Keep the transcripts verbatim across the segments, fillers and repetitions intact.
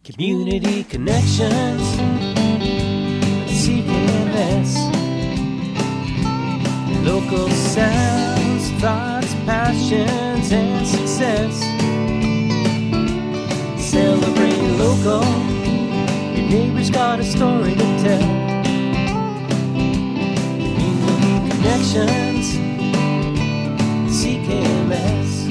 Community Connections, C K M S. Local sounds, thoughts, passions, and success. Celebrate local, your neighbor's got a story to tell. Community Connections, C K M S.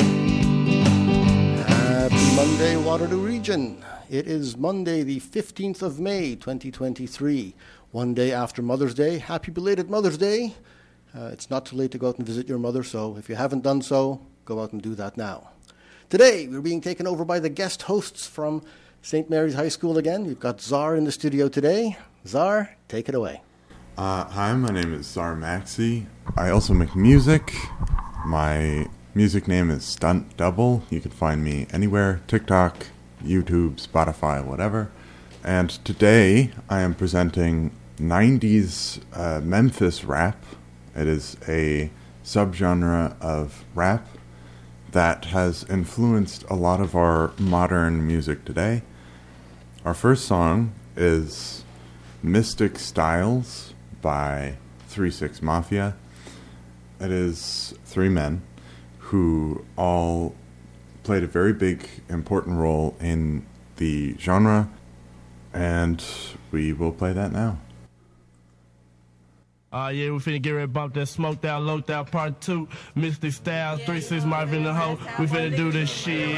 Happy Monday, Waterloo Region. It is Monday, the fifteenth of May, twenty twenty-three. One day after Mother's Day. Happy belated Mother's Day. Uh, it's not too late to go out and visit your mother, so if you haven't done so, go out and do that now. Today, we're being taken over by the guest hosts from Saint Mary's High School again. We've got Czar in the studio today. Czar, take it away. Uh, hi, my name is Czar Maxey. I also make music. My music name is Stunt Double. You can find me anywhere, TikTok, YouTube, Spotify, whatever. And today, I am presenting nineties uh, Memphis rap. It is a subgenre of rap that has influenced a lot of our modern music today. Our first song is Mystic Styles by three six Mafia. It is three men who all played a very big, important role in the genre, and we will play that now. Uh, yeah, we finna get ready to bump that smoked out, loped out part two. Mystic Styles, three six Marvin the hoe. We finna do this shit.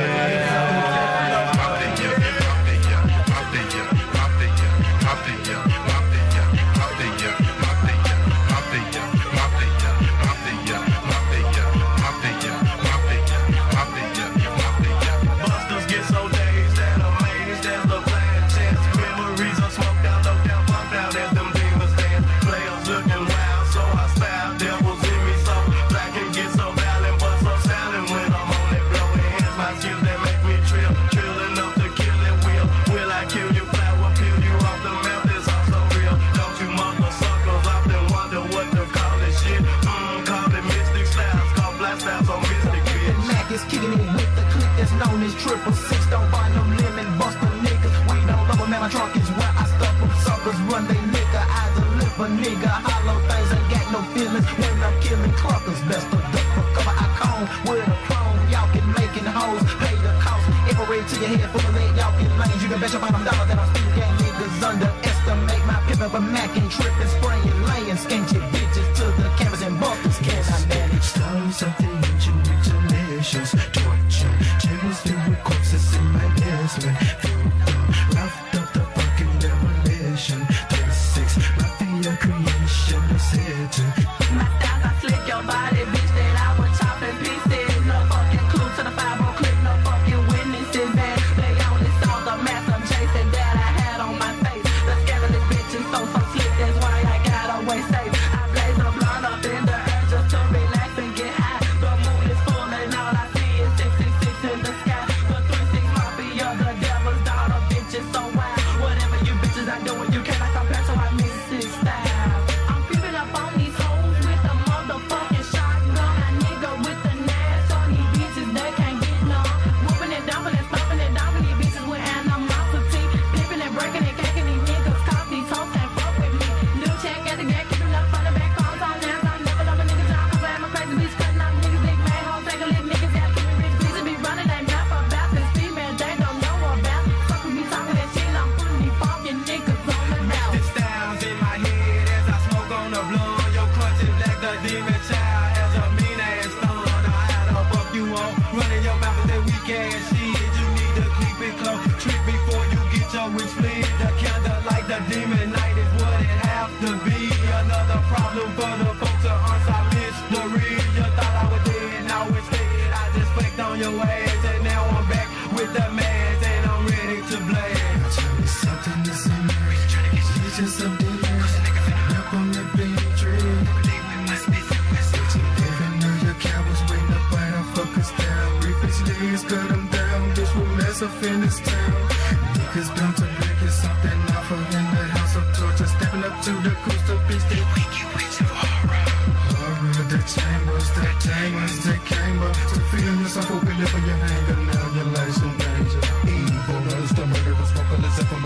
Busters get so dazed and amazed as the plan chance. Memories are smoked out, loped out, bumped out as them demons dance. Players looking wild, so I style devils in me so black and get so violent, but so silent when I'm on that blow. Enhance my skills that make me trill, trill enough to kill it. Will, will I kill you? Flower, peel you off the mouth, it's all so real. Don't you mother suckers often wonder what to call this shit? Mmm, call it Mystic Styles, call black styles on Mystic bitch. Mac is kicking it with the click that's known as triple six. Don't buy no lemon, bust the niggas. We don't love 'em, man, my trunk is where I stuff 'em. Suckers run they liquor, I deliver, nigga. Hollow things, ain't got no feelings when I'm killing cluckers. Best of duck for cover, I cone with a chrome. Y'all can making hoes, pay the cost. Infrared to your head, full of lead, y'all get lanes. You can bet your bottom dollar that I'm speaking gang niggas underestimate my pimpin', but Mac and trippin', spraying, laying, skanky bitches to the cameras and bumpers. Can I manage? Stars of the ancient mutilations, torture, chambers filled with corpses in my basement. Filled up, roughed up the fucking demolition. thirty-six, mafia creation is here to. My styles, I flick your body, bitch, that I would chop in pieces. No fucking clue to the five oh click, no fucking witnesses. Man, they only saw the mass I'm chasing that I had on my face. The scandalous bitch is so, so slick, that's why I got away safe. I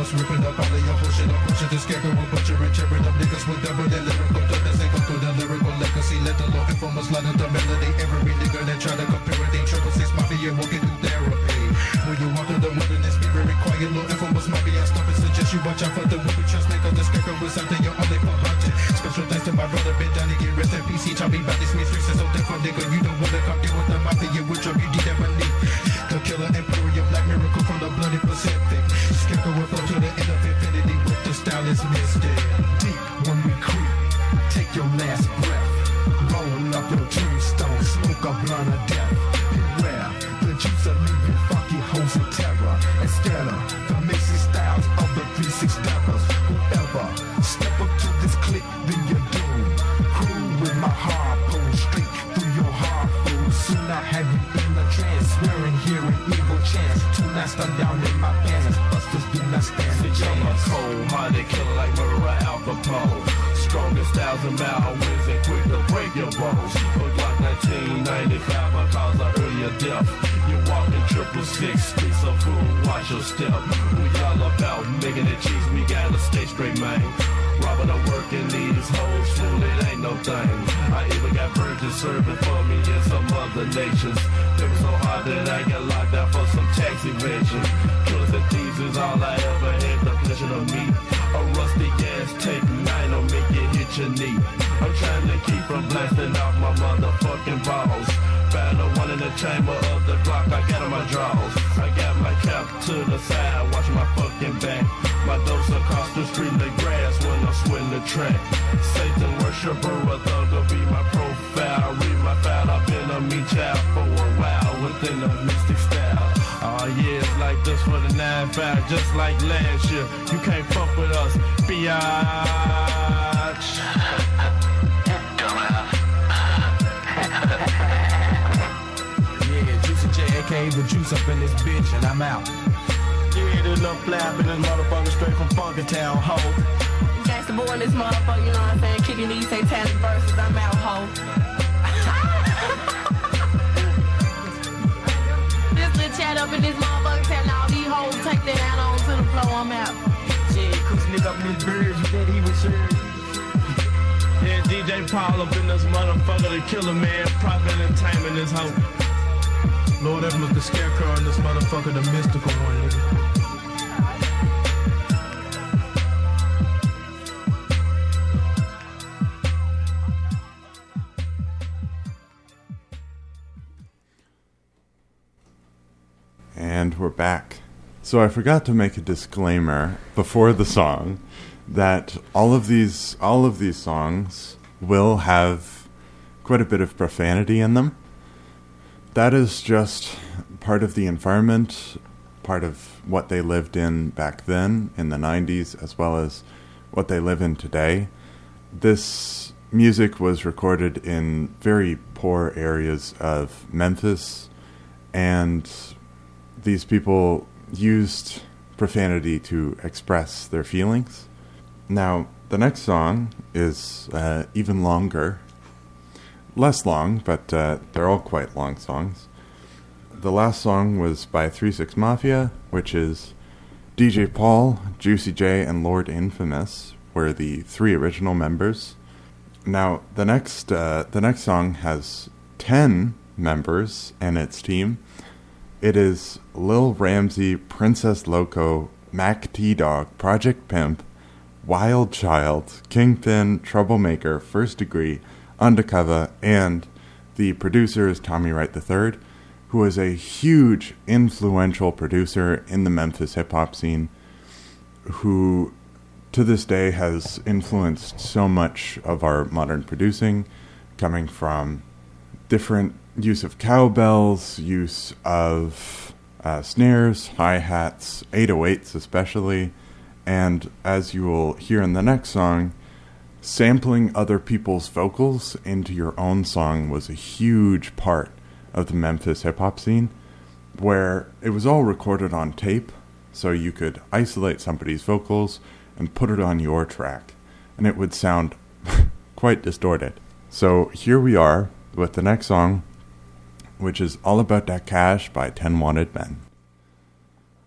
bus, ripping up all of your whole shit. I'm pushing the scarecrow, butcher and tearing up niggas with double their lyrical douglas. They go through the lyrical legacy. Let the law informers line up the melody. Every nigga that try to compare it, they triple six mafia walking through therapy. When you walk through the wilderness, be very quiet. Law informers mafia stop and suggest you watch out for the movie trust. Make the scarecrow is something you're only for hunting. Special thanks to my brother, Ben Donnie, get rest in peace. He taught me about this mystery, so therefore, nigga, you don't wanna come deal with the mafia, which drug you did ever need. The killer imperial black miracle from the bloody Pacific. Scarecrow will flow to the end of infinity with the style is mystic. Deep when we creep, take your last breath. Roll up your tombstone, smoke a blunt of death. Beware, the juice will leave you funky hoes in terror. And scatter the mixing styles of the three six devils. Whoever step up to this clique, then you're doomed. Crew with my harpoon straight through your heart food. Soon I have you in a trance, swearing here an evil chance. To not stand down in my pants, busters do not stand a chance. I'm a cold-hearted killer like murderer Al Capone. Strongest thousand mile winds and quick to break your bones. But like nineteen ninety-five, I cause an earlier death. You walking triple six, streets of food, watch your step. We all about making it cheese, we gotta stay straight, man. Robbing or working these hoes, fool, it ain't no thing. I even got virgins serving for me in some other nations. It was so hard that I got locked out for some tax evasion. Killers and thieves is all I ever had the pleasure to meet. A rusty gas take nine will make you hit your knee. I'm trying to keep from blasting off my motherfucking balls. Found the one in the chamber of the Glock I got on my drawers. I got my cap to the side, watch my fucking back. My dose across the street like grass when I'm sweating the track. Satan worshiper, a thug will be my profile. Read my file, I've been a meat child for a while within the mystic style. Oh yeah, it's like this for the nine five, just like last year. You can't fuck with us, biatch. Yeah, Juicy J, aka the juice up in this bitch, and I'm out. Yeah, there's no flap in this motherfucker straight from Funky Town, ho. Gangsta boy in this motherfucker, you know what I'm saying? Kicking these satanic verses, I'm out, ho. This little chat up in this motherfucker telling all these hoes take that out on to the floor, I'm out. Shit, Cooks nigga up in this bird, you bet he was sure. Yeah, D J Paul up in this motherfucker, the killer man, prop entertainment this hoe. Lord have the scarecrow in this motherfucker, the mystical one, nigga. And we're back. So I forgot to make a disclaimer before the song that all of these all of these songs will have quite a bit of profanity in them. That is just part of the environment, part of what they lived in back then in the nineties, as well as what they live in today. This music was recorded in very poor areas of Memphis, and these people used profanity to express their feelings. Now, the next song is uh, even longer. Less long, but uh, they're all quite long songs. The last song was by three six Mafia, which is D J Paul, Juicy J, and Lord Infamous were the three original members. Now, the next uh, the next song has ten members and its team. It is Lil Ramsey, Princess Loco, Mac T-Dog, Project Pimp, Wild Child, Kingpin, Troublemaker, First Degree, Undercover, and the producer is Tommy Wright the third, who is a huge influential producer in the Memphis hip-hop scene, who to this day has influenced so much of our modern producing, coming from different use of cowbells, use of uh, snares, hi-hats, eight oh eights especially, and as you will hear in the next song, sampling other people's vocals into your own song was a huge part of the Memphis hip-hop scene, where it was all recorded on tape, so you could isolate somebody's vocals and put it on your track, and it would sound quite distorted. So here we are with the next song, which is All About That Cash by ten Wanted Men.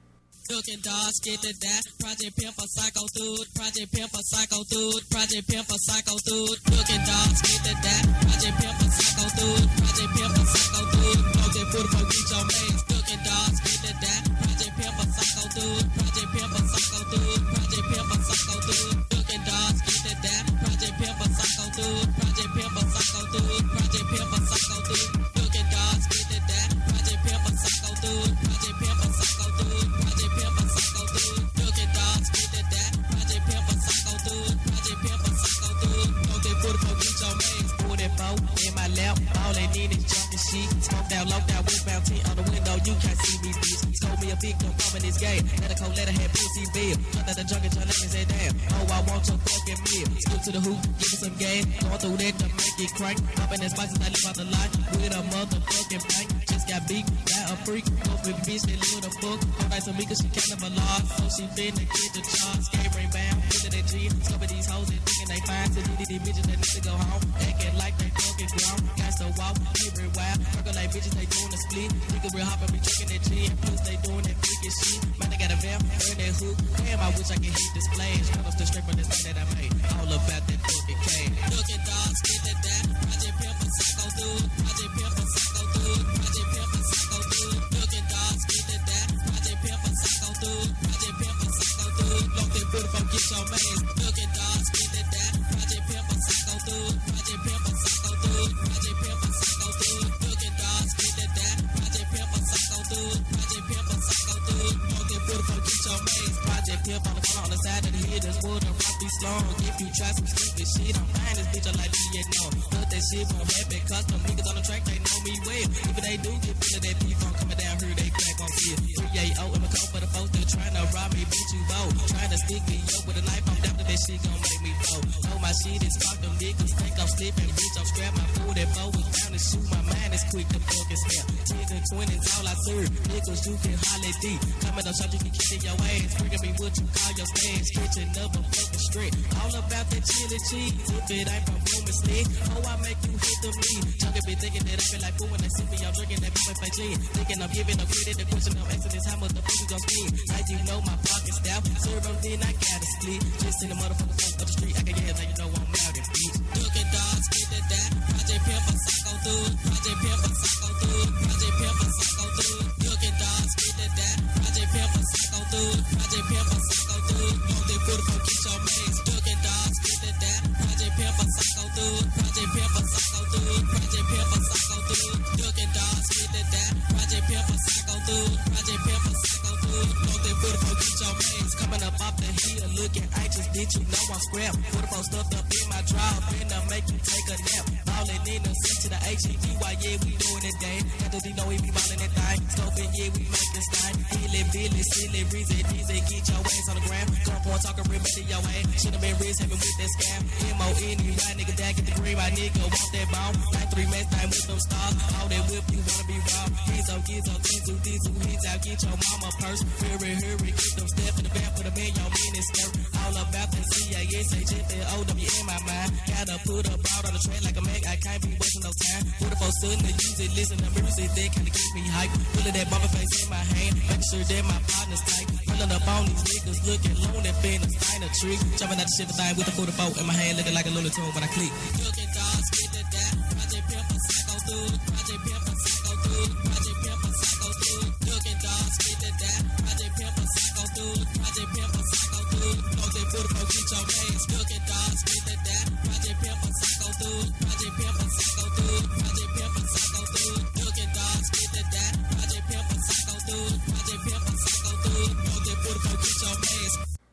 Looking dogs, get the that. Project Pimp a psycho dude. Project Pimp a psycho dude. Project Pimp a psycho dude. Looking dogs, get the that. Project Pimp a psycho dude. Project Pimp a psycho dude. Project Pimp a get your mains. Looking dogs, get the that. Project Pimp a psycho dude. Project Pimp a psycho dude. Project Pimp a psycho dude. Looking dogs, get the that. Project Pimp a psycho dude. Project Pimp a psycho dude. Project Pimp a psycho dude. Looking dogs, get the that. Project Pimp a psycho dude. Project Pimp a psycho dude. Project Pimp a psycho dude. Looking dogs, get the that. Project Pimp a psycho dude. Project Pimp a psycho dude. Don't they put it for get your mains. Put it bow in my lap. All they need is junk and shit. Smoke down, low down, westbound tint on the window. You can't see me, bitch. Told me a victim, I'm in this game. Let a cold letter have pussy bill. Jumped out the junk and your lemon said, damn. Oh, I want your fucking meal. Scoop to the hoop, give me some game. Going through that to make it crank. Popping that spices, I live out the line. With a motherfucking bank. Just got beat, got a freak. Go for the bitch, they live in a book. All night to me, cause she kind of a law. So she finna get the charge. Game ring bound, into that G. Some of these hoes, they thinking they fine. So these these bitches, they need to go home. Acting like they fucking grown. Got to walk, every wild. Working like bitches, they doing a split. Nigga real hop and be drinking that gin. Plus, they doing that freaking shit. Man, they got a vamp, earn that hook. Damn, I wish I could hit this flash. Run up the straight from this thing that I made. All about that fucking cane. Looking dogs, get that that. Project Pimp a psycho dude. Project Pimp a psycho dude. Project Pimp a psycho dude. Looking dogs, get that that. Project Pimp a psycho dude. Project Pimp a psycho dude. Don't they put it from get your mains. Looking dogs, get that that. Project Pimp a psycho dude. Project Pimp a psycho dude. Project Pimp a psycho dude. Looking dogs, get that that. Project Pimp a psycho dude. Project Pimp a psycho dude. Don't they put it from get your mains. Project Pimp on the corner on the side of the hill. This wood and rock be slow. If you try some stupid shit, I'm fine. This bitch I like me, you know. Put that shit from Happy Custom. Niggas on the track, they know me well. Even they do get rid of that P-Funk coming down here, they crack on shit. three eighty in my coat for the folks that trying to rob me, bitch, you bold. Trying to stick me up with a knife, I'm down to that shit gon' make me fold. Know my shit is fuck them niggas, think I'm slipping, bitch, I'm scrap my food, that bow was down to shoot, my mind is quick to fucking snap. Tens and twenties, all I serve, niggas you can holler deep. Coming up shot, you can kick in your ass, bringing me what you call your stance, catching up a fucking strip. All about that chili cheese, if it ain't from boom and slick, oh, I make you hit the lead. Junkie be thinking that I feel like boom when they see me, I'm drinking that beef fake clean. Thinking I'm giving them credit, the question I'm asking is how much the fuck you gon' spend. Like you know my pocket style, serve them then I gotta split. Just in the motherfucker front of the street, I can yell, now you know I'm out and bitch. Looking dogs, get that that. Project Pimp a psycho dude. Project Pimp a psycho dude. Project Pimp a psycho dude. Looking dogs, get that that. Project Pimp a psycho dude. Project Pimp a psycho dude. Don't they put it from get your mains. Looking dogs, get that that. Project Pimp a psycho dude. Project Pimp a psycho dude. Project Pimp a psycho dude. Looking dogs, get that that. Project Pimp a psycho dude. Project Pimp a psycho dude. Don't they put it from get your mains. Coming up off the hill, looking anxious, bitch, you know I'm scrap. Put it from stuffed up in my drawer, finna make you take a nap. Ballin' in the C to the H E G, why yeah, we doing it, day. Got to know we be ballin' that thing. Scoping, yeah, we make this thing. Hilly, Billy, silly, Reezy, Deezy, get your ass on the ground. Come on, talking real back to your ass. Should've been wrist heavy with that scam. M O N E Y, nigga, that get the green, my nigga, want that ball. Nine three match time with them stars. All that whip, you wanna be raw. Gizzo, Gizzo, Gizzo, Gizzo, he's out, get your mama purse. Hurry, hurry, get them step in the back, put them in your mini skirt. All about the C A S, H F L O W in my mind. Gotta put a broad on the track like a Mac, I can't be wasting no time. Put it for sudden to use it, listen to music, that kinda keep me hype. Pulling that bumper face in my hand, making sure that my partner's tight. Pulling up on these niggas, looking lonely, finna find a trick. Jumping out the shit thing with the forty-four in my hand, looking like a Looney Tune when I click. Looking dogs, get that that. Project Pimp a psycho dude. Project Pimp a psycho dude. Project Pimp a psycho dude. Looking dogs, get that that. Project Pimp a psycho dude. Project Pimp a psycho dude. Don't they put it from get your mains. Looking dogs, get that that. Project Pimp a psycho dude. Project Pimp a psycho dude. Project Pimp a psycho dude. Looking dogs, get that that. Project Pimp a psycho dude. Project Pimp a psycho dude. Don't they put it from get your mains.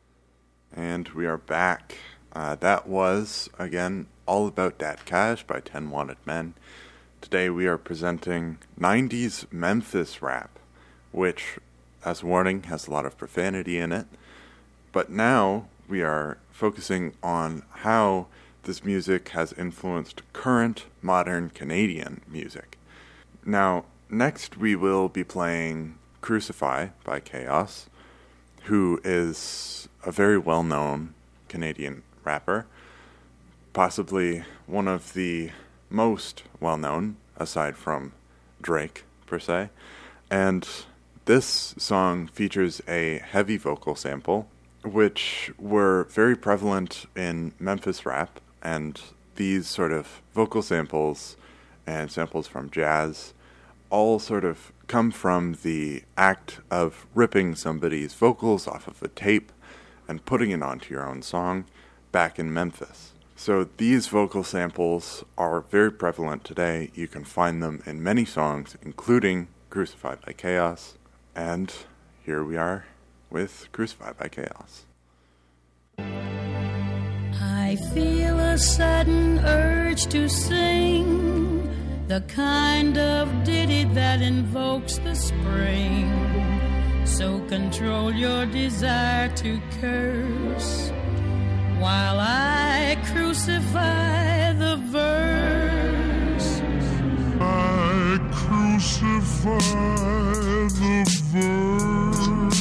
And we are back. Uh, that was, again, All About Dat Cash by Ten Wanted Men. Today we are presenting nineties Memphis rap, which, as a warning, has a lot of profanity in it. But now we are focusing on how this music has influenced current modern Canadian music. Now, next we will be playing Crucify by Chaos, who is a very well-known Canadian rapper, possibly one of the most well-known, aside from Drake, per se. And this song features a heavy vocal sample, which were very prevalent in Memphis rap, and these sort of vocal samples and samples from jazz all sort of come from the act of ripping somebody's vocals off of a tape and putting it onto your own song back in Memphis. So these vocal samples are very prevalent today. You can find them in many songs, including Crucified by Chaos. And here we are with Crucified by Chaos. I feel a sudden urge to sing the kind of ditty that invokes the spring. So control your desire to curse while I crucify the verse. I crucify the verse.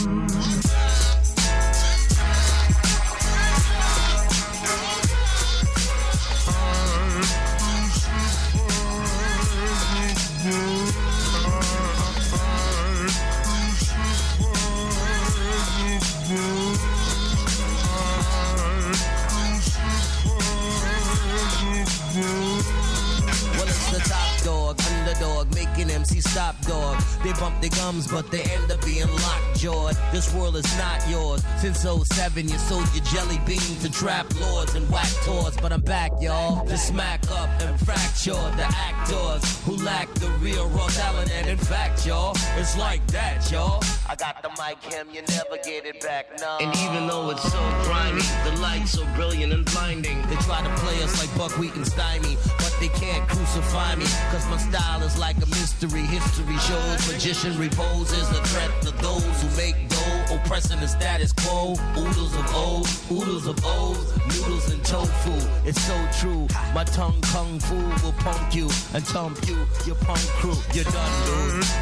Underdog, making M C stop dog. They bump their gums, but they end up being lockjawed. This world is not yours. Since oh seven, you sold your jelly bean to trap lords and whack tours. But I'm back, y'all, to smack up and fracture the actors who lack the real raw talent. And in fact, y'all, it's like that, y'all. I got the mic, him, you never get it back, no. And even though it's so grimy, the lights so brilliant and blinding, they try to play us like buckwheat and stymie, but they can't crucify me, cause my style is like a mystery. History shows magician reposes a threat to those who make dough, oppressing the status quo. Oodles of O's, oodles of O's, noodles and tofu. It's so true, my tongue kung fu will punk you and tump you, your punk crew. You're done, dude.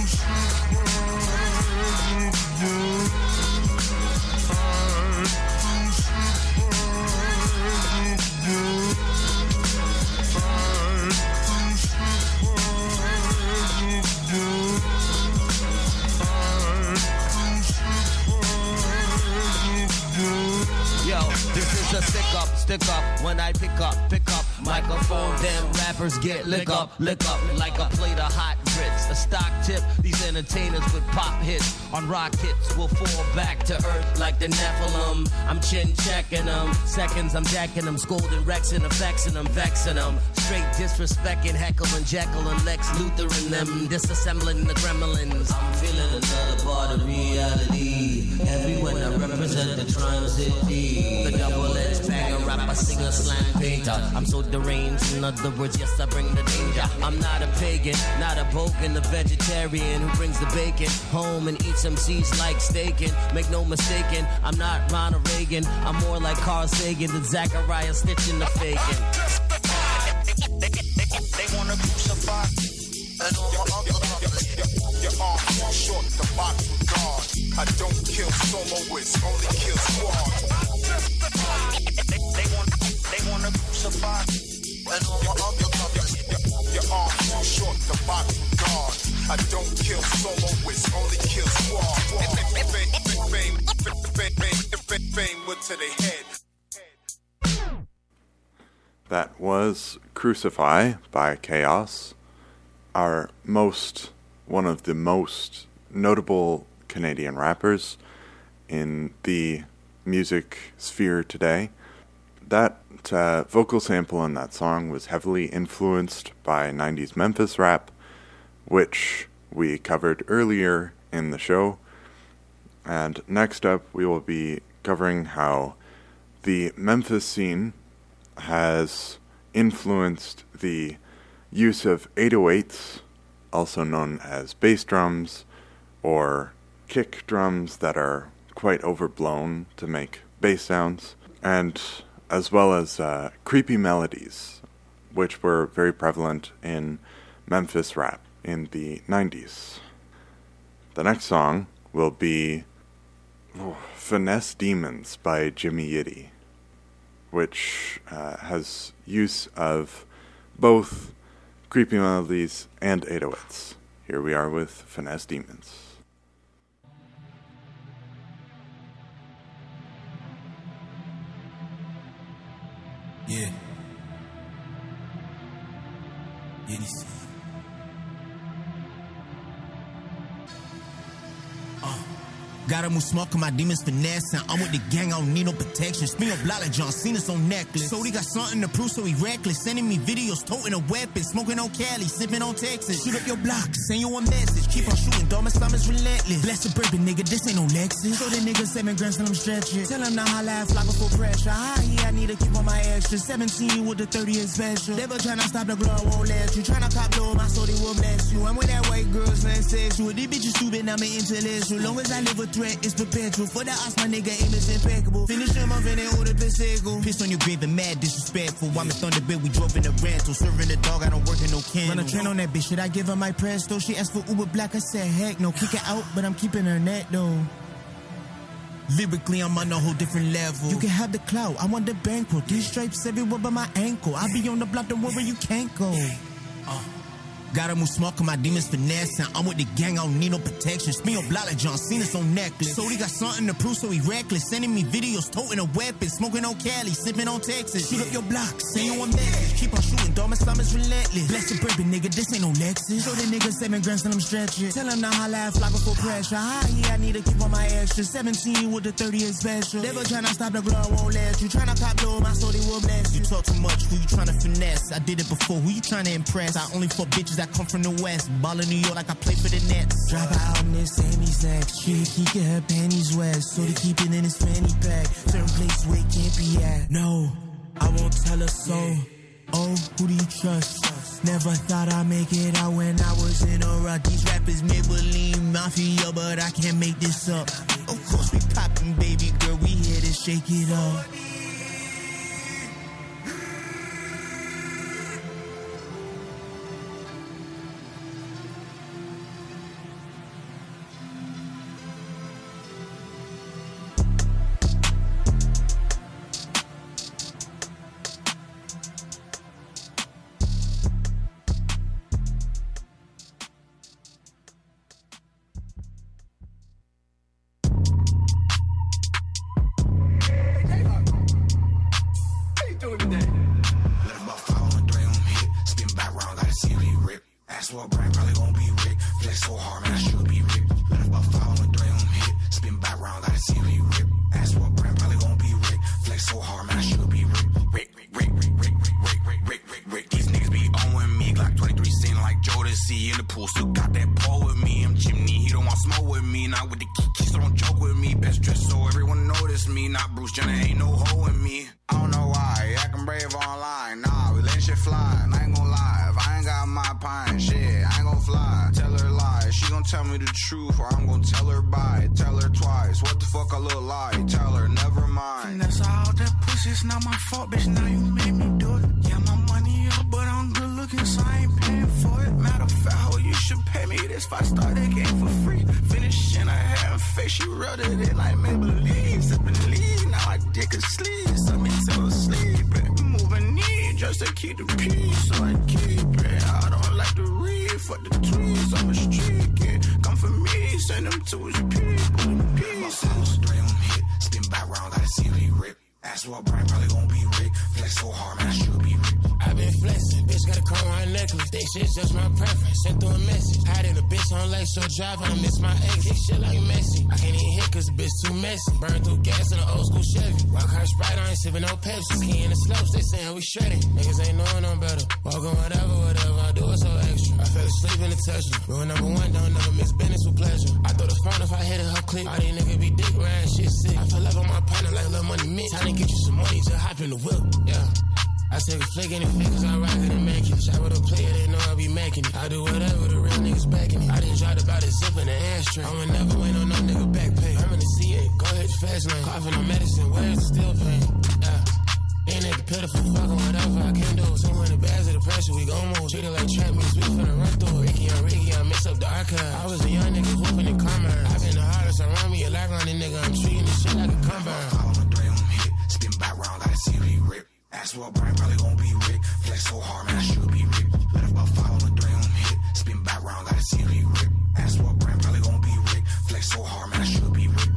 Yo, this is a stick up, stick up when I pick up, pick up microphone. Them rappers get lick up, lick up like a plate of hot grits. A stock tip, these entertainers with pop hits on rock hits will fall back to earth like the Nephilim. I'm chin checking them, seconds I'm jacking them, scolding Rex and affecting them, vexing them. Straight disrespecting heckling Jekyll and Lex Luthor and them, disassembling the gremlins. I'm feeling another part of reality. Everywhere I represent the Tri-City. The double-edged bagger, rapper, singer, slam painter. I'm so deranged, in other words, yes, I bring the danger. I'm not a pagan, not a bogan, a vegetarian who brings the bacon home and eats M Cs like steakin'. Make no mistaken, I'm not Ronald Reagan. I'm more like Carl Sagan than Zachariah stitching the faking. They wanna crucify and all my other your arm too short to box with God. I don't kill soloists, only kill squads. They, they want, they wanna crucify and all my other your, your arm too short to box with God. I don't kill soloists, only kill squads. Fame, fame, fame, fame, what to their head. That was Crucify by Chaos, our most, one of the most notable Canadian rappers in the music sphere today. That uh, vocal sample in that song was heavily influenced by nineties Memphis rap, which we covered earlier in the show. And next up, we will be covering how the Memphis scene has influenced the use of eight oh eights, also known as bass drums, or kick drums that are quite overblown to make bass sounds, and as well as uh, creepy melodies, which were very prevalent in Memphis rap in the nineties. The next song will be oh, Finesse Demons by Jimmy Yitty, which uh, has use of both creepy melodies and eight oh eights. Here we are with Finesse Demons. Yeah. Yeah, this. Uh. Gotta move smoke, my demons finesse. I'm with the gang, I don't need no protection. Spin your block like John Cena's on necklace. So he got something to prove, so he reckless. Sending me videos, toting a weapon. Smoking on Cali, sipping on Texas. Shoot up your block, send you a message. Keep on shooting, though my stomach's relentless. Bless suburban nigga, this ain't no Lexus. Show the nigga seven grams till I'm stretching. Tell him now how laugh like a full pressure. High here, I need to keep on my extra. seventeen with the thirty is special. Never tryna stop the glow, won't let you. Tryna cop low, my soul, they will bless you. I'm with that white girls, man, sexual. These bitches stupid, I'm an intellectual. Long as I live with threat, it's perpetual. For the odds, my nigga aim is impeccable. Finish them off and they order the sickle. Piss on your grave and mad disrespectful. I'm a Thunderbird, we drove in a rental. Serving the dog, I don't work in no candle. Run a train on that bitch, should I give her my presto? She asked for Uber Black, I said heck no. Kick her out, but I'm keeping her net though. Lyrically, I'm on a whole different level. You can have the clout, I want the bankroll. These stripes everywhere but my ankle. I be on the block, don't worry, you can't go. Uh. Gotta move smoke, my demons finesse. I'm with the gang, I don't need no protection. Spin your block like John Cena's on necklace. So he got something to prove, so he reckless. Sending me videos, toting a weapon. Smoking on Cali, sipping on Texas. Shoot up your block, send you a message. Keep on shooting, though my stomach's relentless. Bless suburban nigga, this ain't no Lexus. Show the nigga seven grams till I'm stretching. Tell him now how laugh like a full pressure. High here, I need to keep on my extra. seventeen with the thirty is special. Never tryna stop the glow, won't let you. Tryna cop low, my soul, they will bless you. You talk too much, who you tryna finesse? I did it before, who you tryna impress? I only fuck bitches that come from the West. Ball in New York like I play for the Nets. Drop out in this Sammy's next. She keep get her panties wet, so they keep it in his fanny pack. Certain place where it can't be at. No, I won't tell her so. Oh, who do you trust? Never thought I'd make it out when I was in a rut. These rappers Maybelline Mafia, but I can't make this up. Of course we poppin', baby girl, we here to shake it up. Drive, I miss my ex, kick shit like Messi. I can't even hit cause the bitch too messy. Burn through gas in an old school Chevy. Rock hard Sprite, I ain't sipping no Pepsi. Ski in the slopes, they saying we shredding. Niggas ain't knowing no better. Walking whatever, whatever I do, it's so extra. I fell asleep in the Tesla. Rule number one, don't never miss business with pleasure. I throw the phone if I hit it, her click. All these niggas be dick riding, shit sick. I feel up on my partner like Lil Money Mix. Time to get you some money, just hop in the whip, yeah. I take a flick in the fingers, I rock it and make it. Shot with a player, they know I be making it. I do whatever, the real niggas backing it. I didn't try to buy the zip in the ashtray. I'ma never wait on no nigga back pay. I'm in the C A, go ahead, fast lane. Coughing on medicine, where's the still pain? Yeah. Ain't nigga pitiful, fucking whatever I can do. Two hundred bags of the pressure, we gon' move. Treat it like trap meets, we finna run through it. Ricky on Ricky, I mix up the archive. I was a young nigga hooping in commerce. I been the hardest around me, a lot running nigga. I'm treating this shit like a combine. Follow the three on hit, spin back round, gotta see if he rip. Ask for a brand, probably gon' be Rick. Flex so hard, man, I should be Rick. Let him follow the three on hit, spin back round, gotta see if he rip. Ask for a brand, probably gon' be Rick. Flex so hard, man, I should be Rick.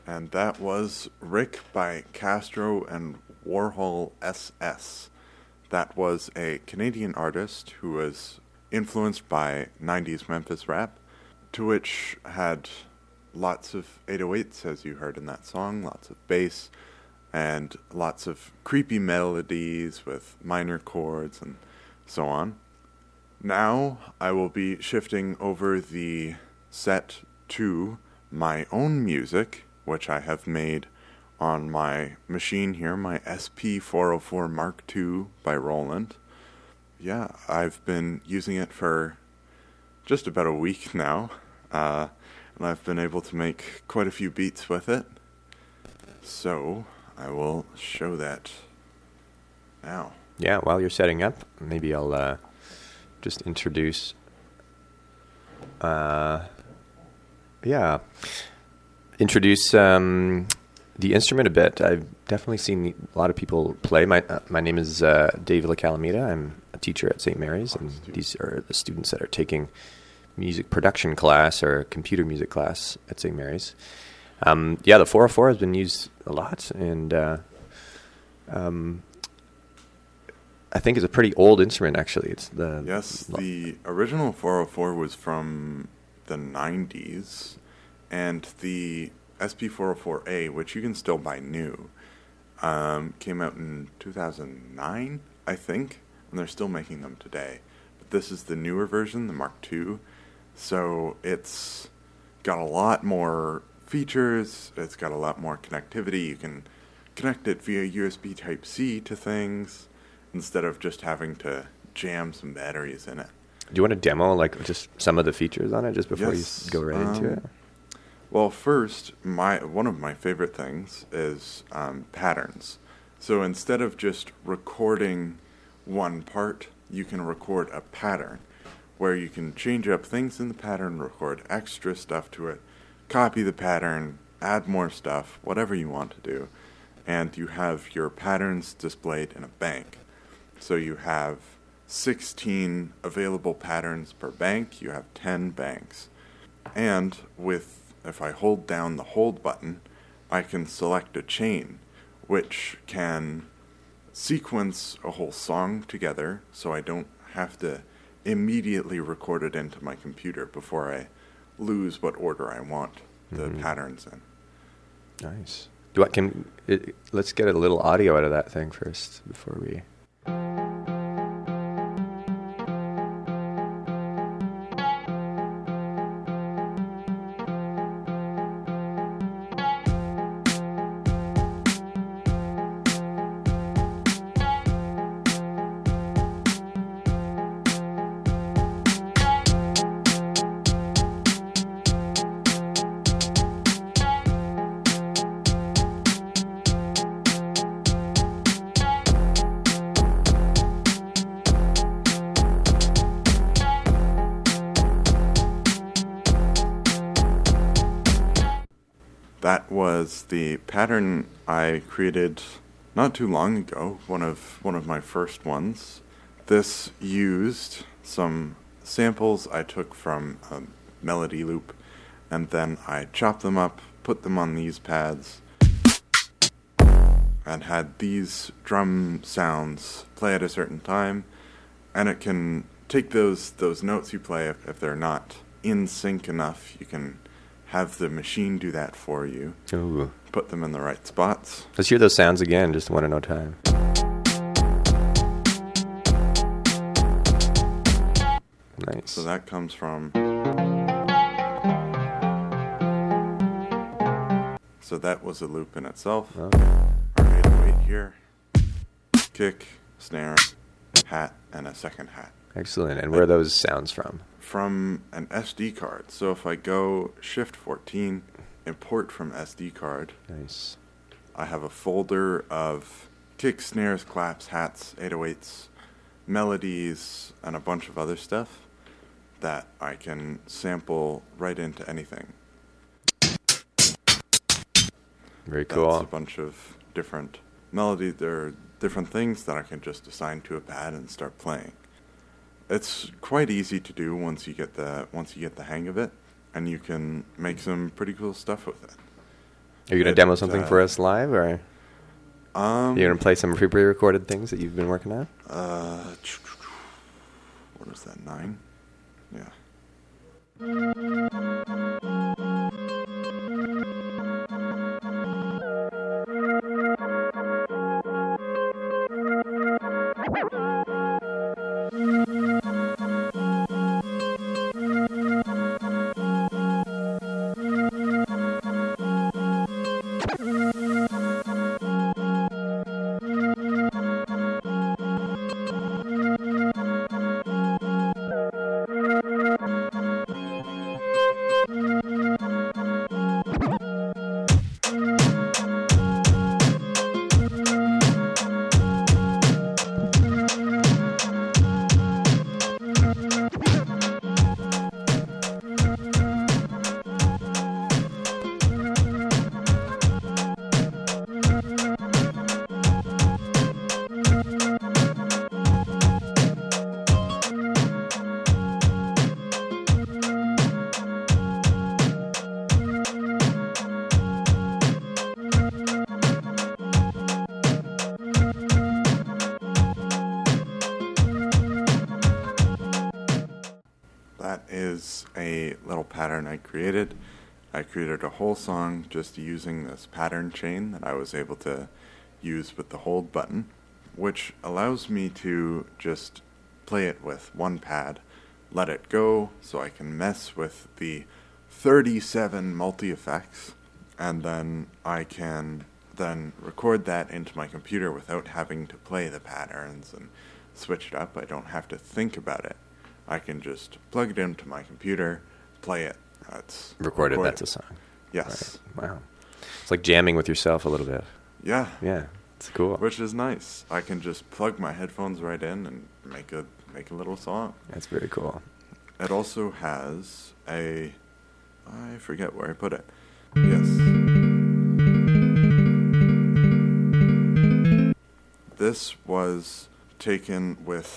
And that was Rick by Castro and Warhol S S. That was a Canadian artist who was influenced by nineties Memphis rap, to which had lots of eight oh eights, as you heard in that song, lots of bass, and lots of creepy melodies with minor chords and so on. Now I will be shifting over the set to my own music, which I have made on my machine here, my S P four oh four Mark two by Roland. Yeah, I've been using it for just about a week now, uh, and I've been able to make quite a few beats with it. So I will show that now. Yeah, while you're setting up, maybe I'll uh, just introduce... Uh, yeah... introduce um, the instrument a bit. I've definitely seen a lot of people play. My uh, my name is uh, Dave LaCalamita. I'm a teacher at Saint Mary's, and these are the students that are taking music production class or computer music class at Saint Mary's. Um, yeah, the four oh four has been used a lot, and uh, um, I think it's a pretty old instrument, actually. It's the Yes, the original four oh four was from the nineties. And the S P four oh four A, which you can still buy new, um, came out in two thousand nine, I think, and they're still making them today. But this is the newer version, the Mark two, so it's got a lot more features, it's got a lot more connectivity. You can connect it via U S B Type-C to things, instead of just having to jam some batteries in it. Do you want to demo, like, just some of the features on it, just before Yes, you go right um, into it? Well, first, my one of my favorite things is um, patterns. So instead of just recording one part, you can record a pattern, where you can change up things in the pattern, record extra stuff to it, copy the pattern, add more stuff, whatever you want to do, and you have your patterns displayed in a bank. So you have sixteen available patterns per bank, you have ten banks. And with if I hold down the hold button, I can select a chain, which can sequence a whole song together, so I don't have to immediately record it into my computer before I lose what order I want the Mhm. patterns in. Nice. Do I can it, let's get a little audio out of that thing first before we. That was the pattern I created not too long ago, one of one of my first ones. This used some samples I took from a melody loop, and then I chopped them up, put them on these pads, and had these drum sounds play at a certain time, and it can take those those notes you play, if, if they're not in sync enough, you can have the machine do that for you. Ooh. Put them in the right spots. Let's hear those sounds again, just one at a time. Nice. So that comes from... So that was a loop in itself. Oh. Our eight oh eight here. Kick, snare, hat, and a second hat. Excellent. And where are those sounds from? From an S D card. So if I go Shift fourteen, import from S D card. Nice. I have a folder of kick, snares, claps, hats, eight oh eights, melodies, and a bunch of other stuff that I can sample right into anything. Very cool. That's a bunch of different melodies. There are different things that I can just assign to a pad and start playing. It's quite easy to do once you get the once you get the hang of it, and you can make some pretty cool stuff with it. Are you going It, to demo something uh, for us live, or Um, you're going to play some pre- pre-recorded things that you've been working on? Uh, what is that? Nine? Yeah. That is a little pattern I created. I created a whole song just using this pattern chain that I was able to use with the hold button, which allows me to just play it with one pad, let it go so I can mess with the thirty-seven multi-effects, and then I can then record that into my computer without having to play the patterns and switch it up. I don't have to think about it. I can just plug it into my computer, play it. That's Recorded, recorded. that's a song. Yes. Right. Wow. It's like jamming with yourself a little bit. Yeah. Yeah, it's cool. Which is nice. I can just plug my headphones right in and make a make a little song. That's very cool. It also has a, I forget where I put it. Yes. This was taken with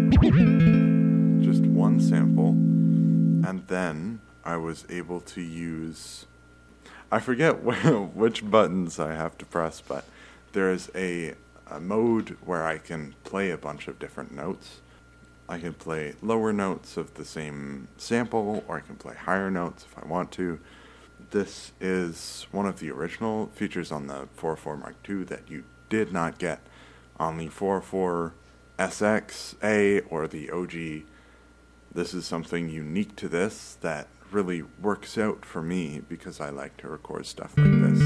just one sample, and then I was able to use, I forget where, which buttons I have to press, but there is a, a mode where I can play a bunch of different notes. I can play lower notes of the same sample, or I can play higher notes if I want to. This is one of the original features on the four oh four Mark two that you did not get on the four oh four S X A or the O G. This is something unique to this that really works out for me because I like to record stuff like this.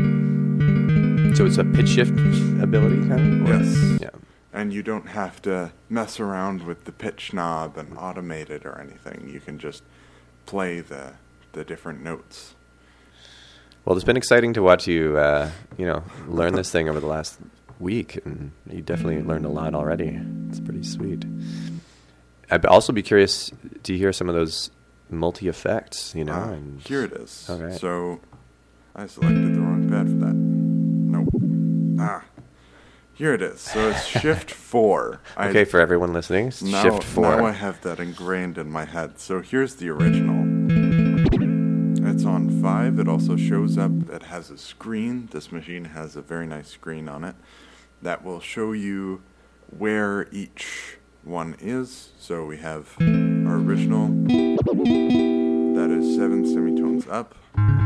So it's a pitch shift ability kind of? Or- Yes. Yeah. And you don't have to mess around with the pitch knob and automate it or anything. You can just play the the different notes. Well, it's been exciting to watch you, uh, you know, learn this thing over the last week, and you definitely learned a lot already. It's pretty sweet. I'd also be curious to hear some of those multi-effects, you know. Ah, and here it is. All right. So I selected the wrong pad for that. Nope. Ah. Here it is. So it's Shift four. Okay, I, for everyone listening, now, Shift four. Now I have that ingrained in my head. So here's the original. It's on five. It also shows up. It has a screen. This machine has a very nice screen on it that will show you where each one is. So we have our original. That is seven semitones up.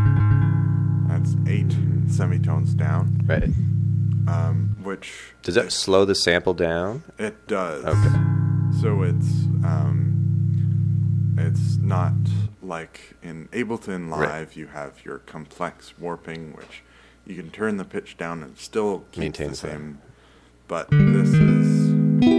That's eight semitones down. Right. Um, which Does that slow the sample down? It does. Okay. So it's um, it's not like in Ableton Live. Right. You have your complex warping, which you can turn the pitch down and still keep Maintains the that. same. But this is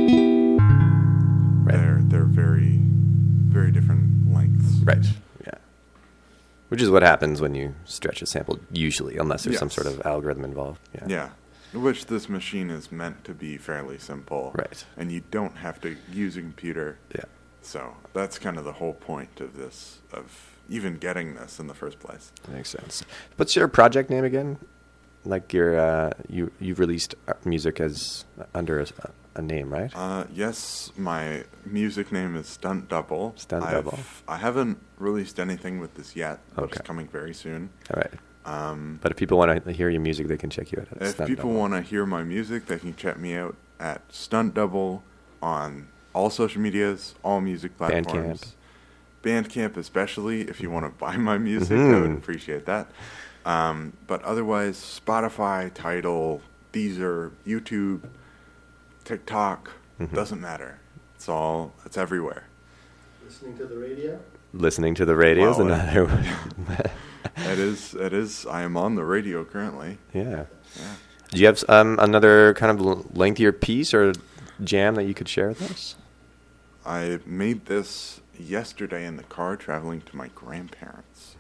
they're they're very very different lengths. Right. Yeah. Which is what happens when you stretch a sample, usually, unless there's some Yes. sort of algorithm involved. Yeah. Yeah. Which this machine is meant to be fairly simple. Right. And you don't have to use a computer. Yeah. So that's kind of the whole point of this, of even getting this in the first place. That makes sense. What's your project name again? Like your uh, you you've released music as under a, a name, right? Uh, yes, my music name is Stunt Double. Stunt I've, Double. I haven't released anything with this yet, but Okay. it's coming very soon. All right. Um, but if people want to hear your music, they can check you out at if Stunt people Double. want to hear my music, they can check me out at Stunt Double on all social medias, all music platforms. Bandcamp. Bandcamp especially, if you want to buy my music, Mm-hmm. I would appreciate that. Um, but otherwise, Spotify, Tidal, Deezer, YouTube, TikTok, Mm-hmm. doesn't matter. It's all, it's everywhere. Listening to the radio? Listening to the radio is Well, another. It is, it is, I am on the radio currently. Yeah. Yeah. Do you have um, another kind of l- lengthier piece or jam that you could share with us? I made this yesterday in the car traveling to my grandparents.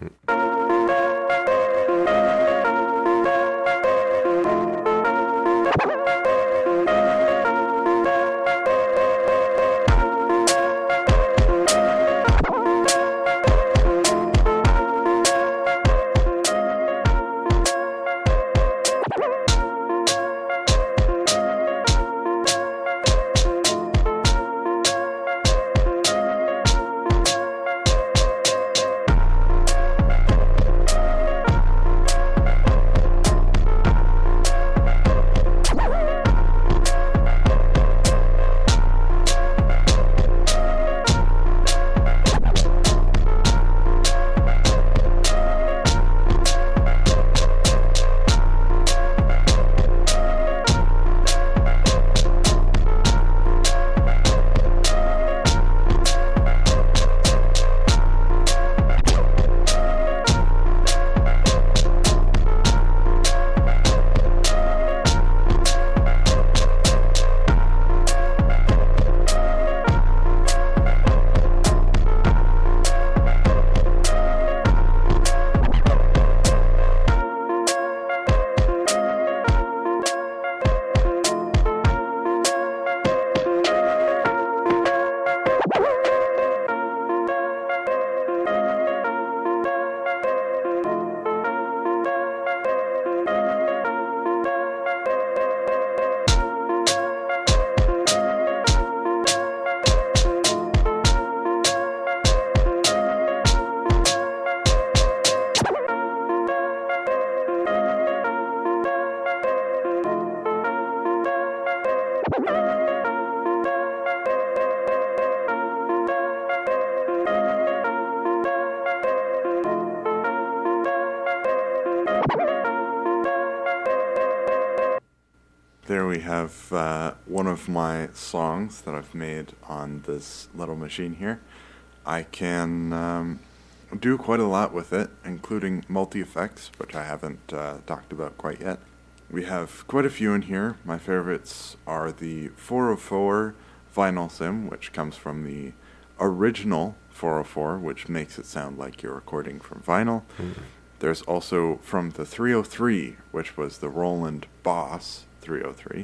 There we have uh, one of my songs that I've made on this little machine here. I can um, do quite a lot with it, including multi-effects, which I haven't uh, talked about quite yet. We have quite a few in here. My favorites are the four oh four vinyl sim, which comes from the original four oh four, which makes it sound like you're recording from vinyl. Mm. There's also from the three oh three, which was the Roland Boss three oh three.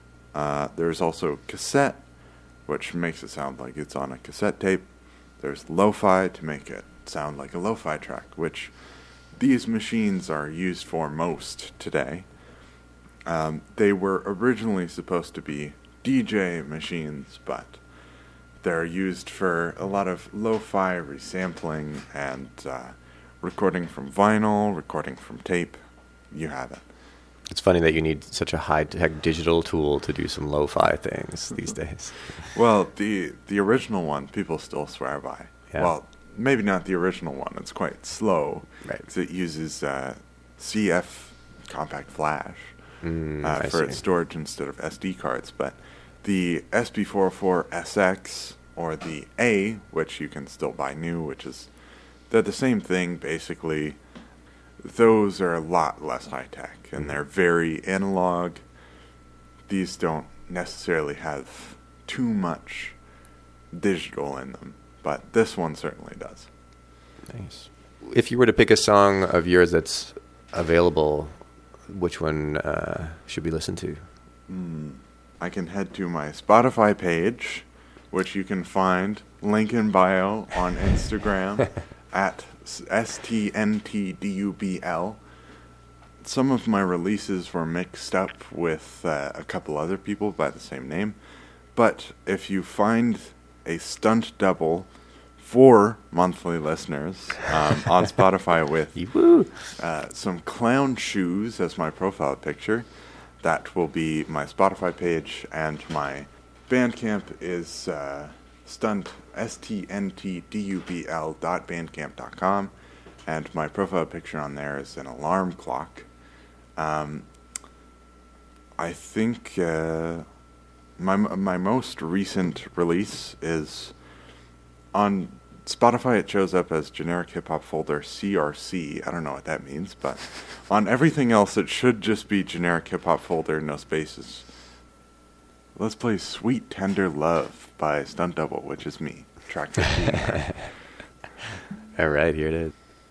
Uh, there's also cassette, which makes it sound like it's on a cassette tape. There's lo-fi to make it sound like a lo-fi track, which these machines are used for most today. Um, they were originally supposed to be D J machines, but they're used for a lot of lo-fi resampling and uh, recording from vinyl, recording from tape. You have it. It's funny that you need such a high-tech digital tool to do some lo-fi things these days. Well, the the original one, people still swear by. Yeah. Well, maybe not the original one. It's quite slow. Right. 'Cause it uses uh, C F compact flash Mm, uh, I for see. its storage instead of S D cards. But the S B four oh four S X or the A, which you can still buy new, which is they're the same thing basically. Those are a lot less high-tech, and they're very analog. These don't necessarily have too much digital in them, but this one certainly does. Nice. If you were to pick a song of yours that's available, which one uh, should we listen to? Mm, I can head to my Spotify page, which you can find, link in bio on Instagram, at S T N T D U B L. Some of my releases were mixed up with uh, a couple other people by the same name. But if you find a Stunt Double four monthly listeners um, on Spotify with uh, some clown shoes as my profile picture. That will be my Spotify page, and my Bandcamp is uh, stunt, S T N T D U B L dot bandcamp dot com, and my profile picture on there is an alarm clock. Um, I think uh, my my most recent release is on Spotify. It shows up as generic hip hop folder C R C. I don't know what that means, but on everything else it should just be generic hip hop folder, no spaces. Let's play Sweet Tender Love by Stunt Double, which is me. Track fifteen. All right, here it is.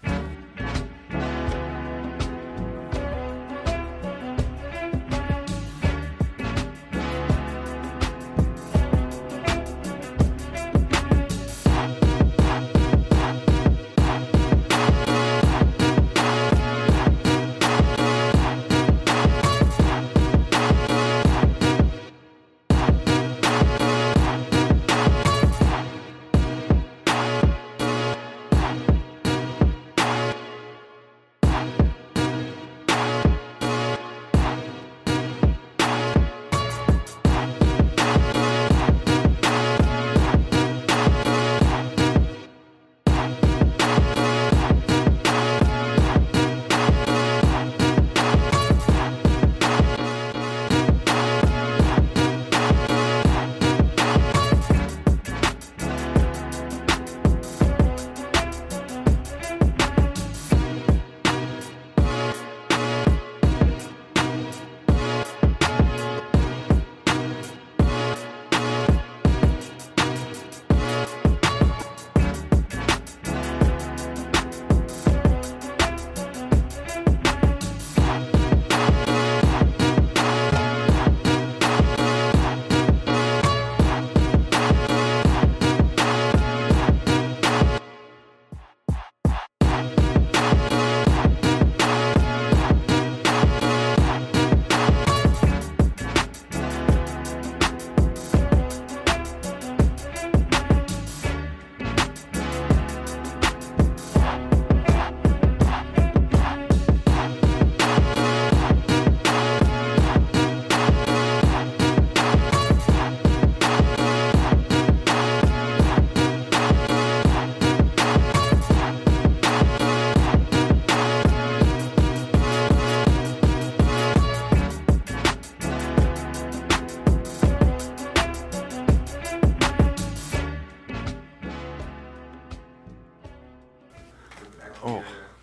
Oh,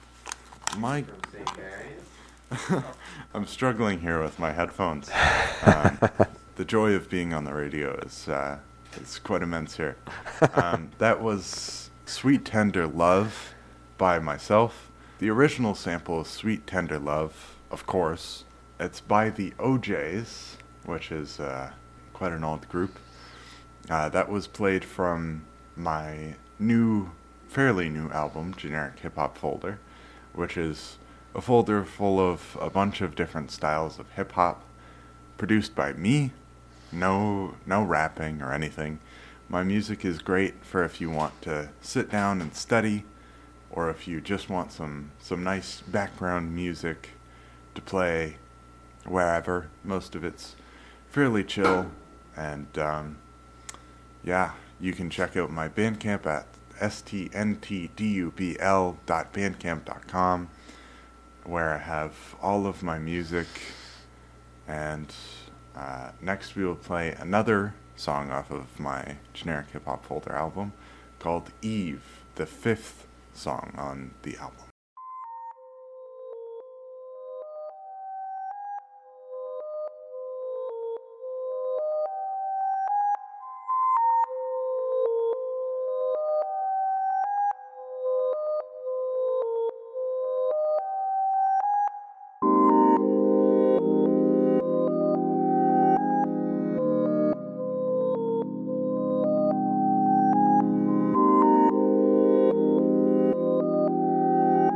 my... I'm struggling here with my headphones. Um, the joy of being on the radio is uh, is quite immense here. Um, that was Sweet Tender Love by myself. The original sample is Sweet Tender Love, of course. It's by the O Js, which is uh, quite an old group. Uh, that was played from my new, fairly new album, Generic Hip Hop Folder, which is a folder full of a bunch of different styles of hip hop, produced by me. No, no rapping or anything. My music is great for if you want to sit down and study, or if you just want some some nice background music to play wherever. Most of it's fairly chill, and um, yeah, you can check out my Bandcamp at S T N T D U B L dot bandcamp dot com, where I have all of my music. And uh, next we will play another song off of my Generic Hip Hop Folder album called Eve, the fifth song on the album. Thank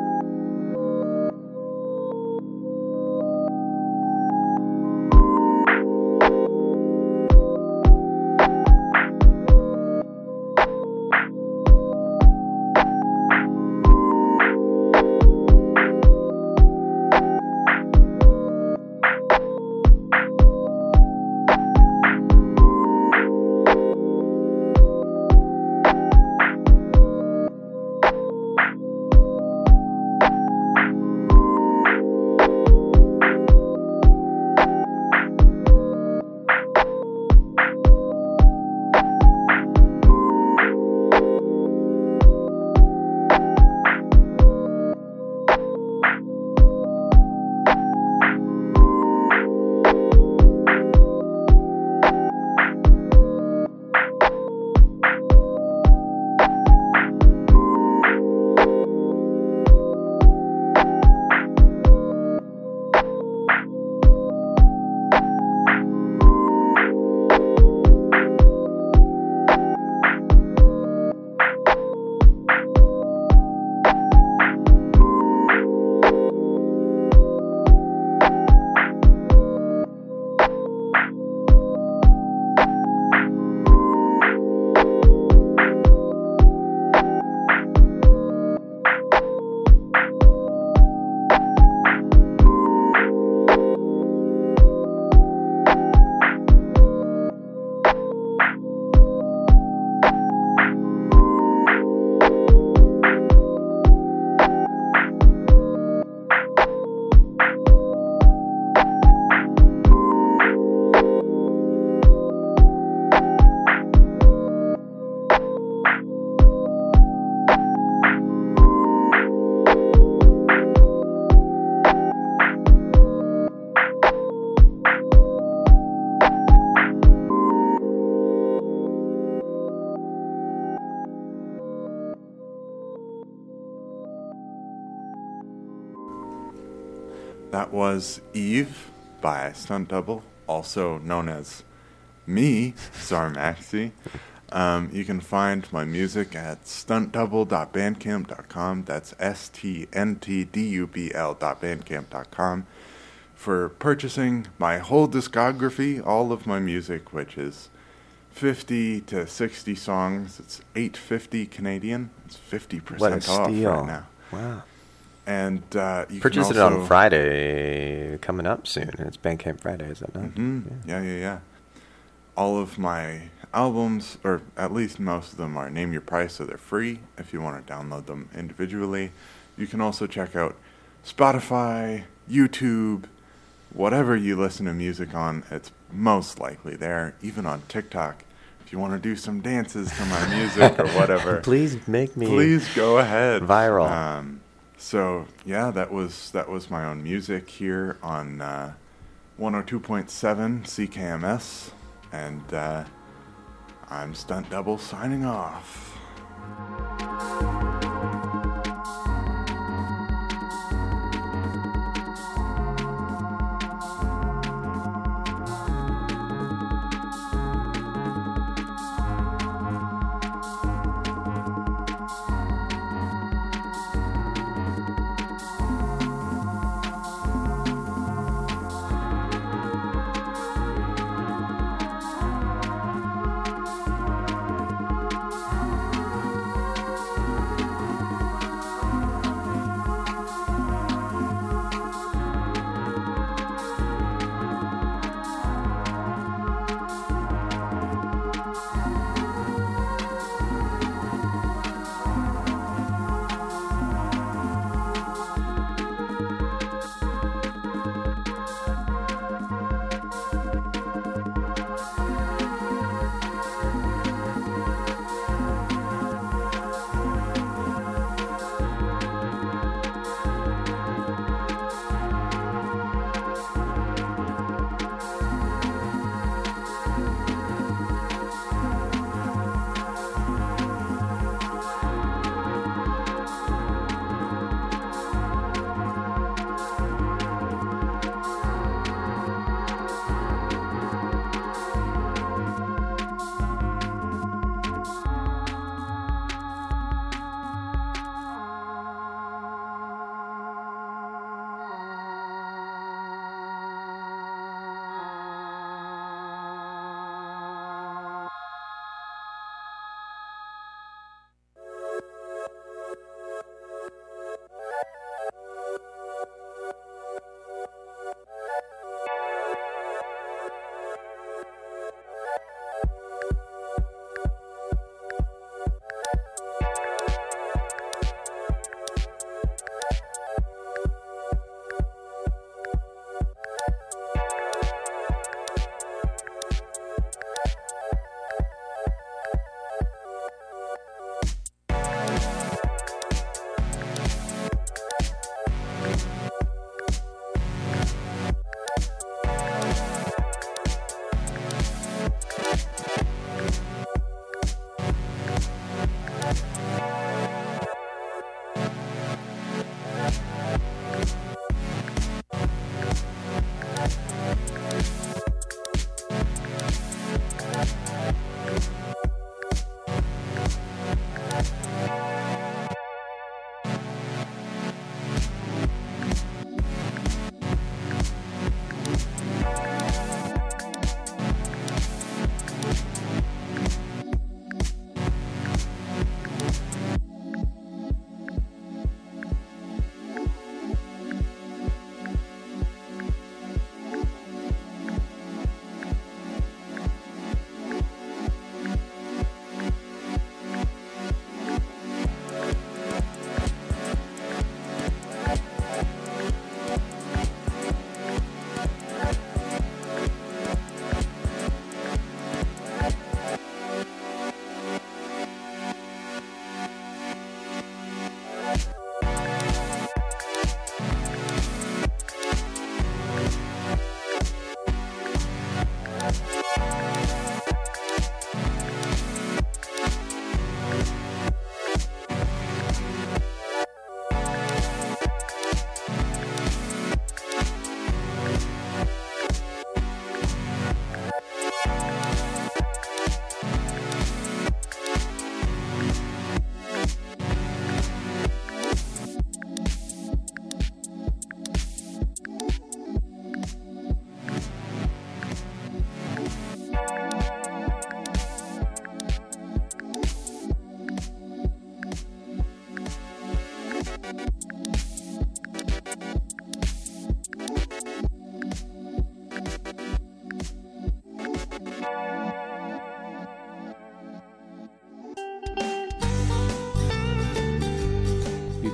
That was Eve by Stunt Double, also known as me, Czar Maxi. Um, you can find my music at stunt double dot bandcamp dot com. That's S T N T D U B L dot bandcamp dot com. For purchasing my whole discography, all of my music, which is fifty to sixty songs. It's eight fifty Canadian. It's fifty What a percent off steal. right now. Wow. And uh, you Purchase can it also, on Friday, coming up soon. It's Bandcamp Friday, is that not? hmm Yeah. yeah, yeah, All of my albums, or at least most of them, are Name Your Price, so they're free if you want to download them individually. You can also check out Spotify, YouTube, whatever you listen to music on, it's most likely there, even on TikTok. If you want to do some dances to my music or whatever, Please make me please go ahead. viral. Um, so yeah, that was that was my own music here on uh, one oh two point seven C K M S, and uh, I'm Stunt Double signing off.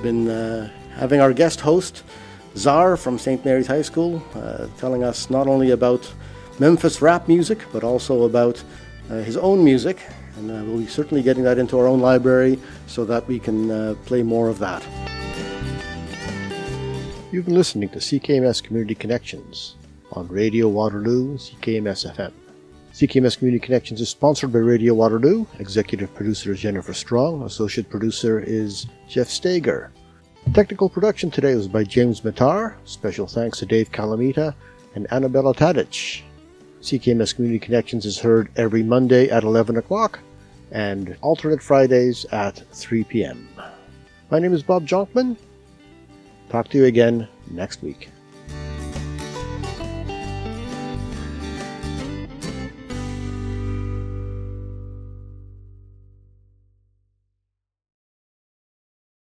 been uh, having our guest host, Czar from Saint Mary's High School, uh, telling us not only about Memphis rap music, but also about uh, his own music. And uh, we'll be certainly getting that into our own library so that we can uh, play more of that. You've been listening to C K M S Community Connections on Radio Waterloo, C K M S F M. C K M S Community Connections is sponsored by Radio Waterloo. Executive producer is Jennifer Strong. Associate producer is Jeff Stager. Technical production today was by James Matar. Special thanks to Dave Calamita and Annabella Tadic. C K M S Community Connections is heard every Monday at eleven o'clock and alternate Fridays at three p.m. My name is Bob Jonkman. Talk to you again next week.